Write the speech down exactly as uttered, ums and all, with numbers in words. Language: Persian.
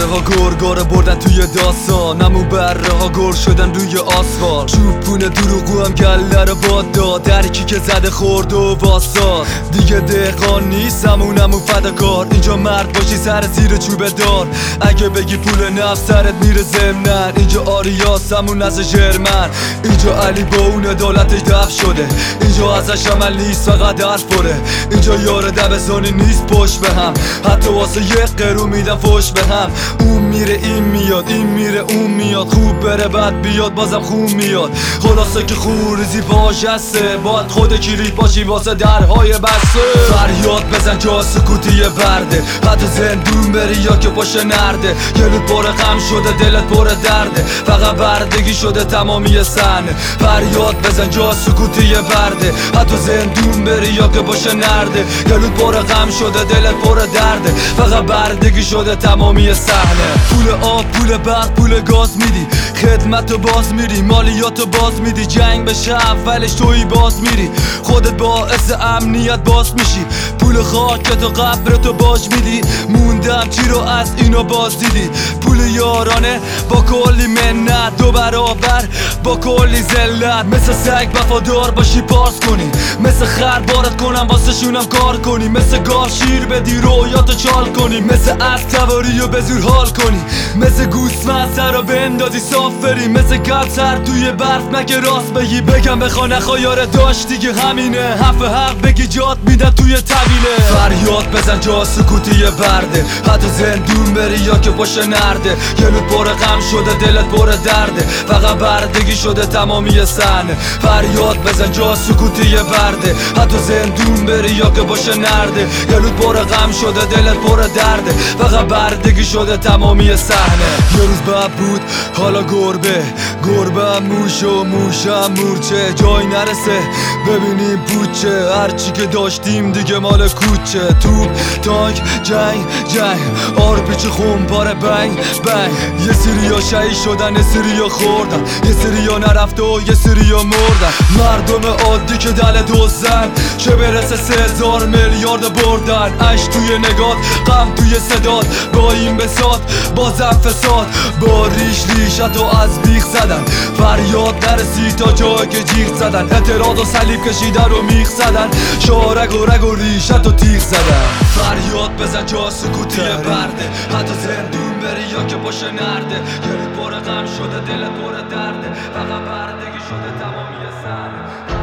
ها گرگا رو بردن توی داستان، همون بره ها گر شدن روی آسفالت. چوبونه دروغو هم گله رو باد داد، درکی که زده خورد و واساد. دیگه دهقان نیست همون همون فداکار، اینجا مرد باشی سر زیر چوبه دار. اگه بگی پول نفس سرت میره ضمنن، اینجا آریاس همون از ژرمن. اینجا علی با اون عدالتش دفع شده، اینجا ازش عمل نیست فقط حرف پره. اینجا یار دبستانی نیست پشت به هم، حتی واسه یه قرو میدن فوش به هم. اون میره این میاد، این میره اون میاد، خوب بره بد بیاد بازم خوب میاد. خلاصه که خونریزی پاش هسته، باید خود کلید باشی واسه درهای بسته. فریاد بزن جا سکوتی برده، حتی زندون بری یا که پاش نرده. گلوت پر غم شده دلت پر درده، فقط بردگی شده تمامی صحنه. فریاد بزن جا سکوتی برده، حتی زندون بری یا که پاش نرده. گلوت پر غم شده دلت پر درده، فقط بردگی شده تمامی صحنه. پول آب پول برق پول گاز میدی، خدمتو باز میری، مالیاتو باز میدی. جنگ بشه اولش توی باز میری، خودت باعث امنیت باز میشی. پول خاکتو قبرتو باج میدی، موندم چی رو از اینو باز دیدی. پول یارانه با کلی منت، دو برابر با کلی ذلت. مثل سگ وفادار باشی پارس کنی، مثل خر بارت کنم واسه شونم کار کنی. مثل گاو شیر بدی رویاتو چال کنی، مثل از تواری و به زور حال کنی. مثل گوسفند سر رو بندازی سافری، مثل کل سر توی برف مگه راست بگی. بگم بخوا نخوا یاره داشت دیگه همینه، حرف حق بگی جات میدن توی طویله. فریاد بزن جا سکوتی برده، حتی زندون بری یا که باشه نرده. گلوت پر غم شده دلت پر درده، فقط بردگی شده تمامی صحنه. فریاد بزن جا سکوتی برده، حتی زندون بری یا که باشه نرده. گلوت پر غم شده دلت پر درده، فقط بردگی شده تمامی صحنه. یه روز بعد بود حالا گربه، گربه موش و موشم مورچه. جای نرسه ببینیم پوچه، هرچی که داشتیم دیگه مال کوچه. توپ تانک جنگ جنگ، آر پیچ خون پاره بنگ بنگ. یه سریا شهید شدن یه سریا خوردن، یه سریا نرفته و یه سریا مردن. مردم عادی که دل دوزن، چه برسه سه هزار میلیارد بردن. اش توی نگات غم توی صدات، با این بساط بازم فساد. با ریش ریشتو از بیخ زدن، فریاد نرسید تا جایی که جیغ زدن. اعتراض و صلیب کشیدن و میخ زدن، شارگ و رگ و ریشتو تیغ زدن. فریاد بزن جا سکوتی برده، حتی زندون بری یا که باشه نرده. گلوت پر غم شده دلت پر درده، فقط بردگی شده تمامی صحنه.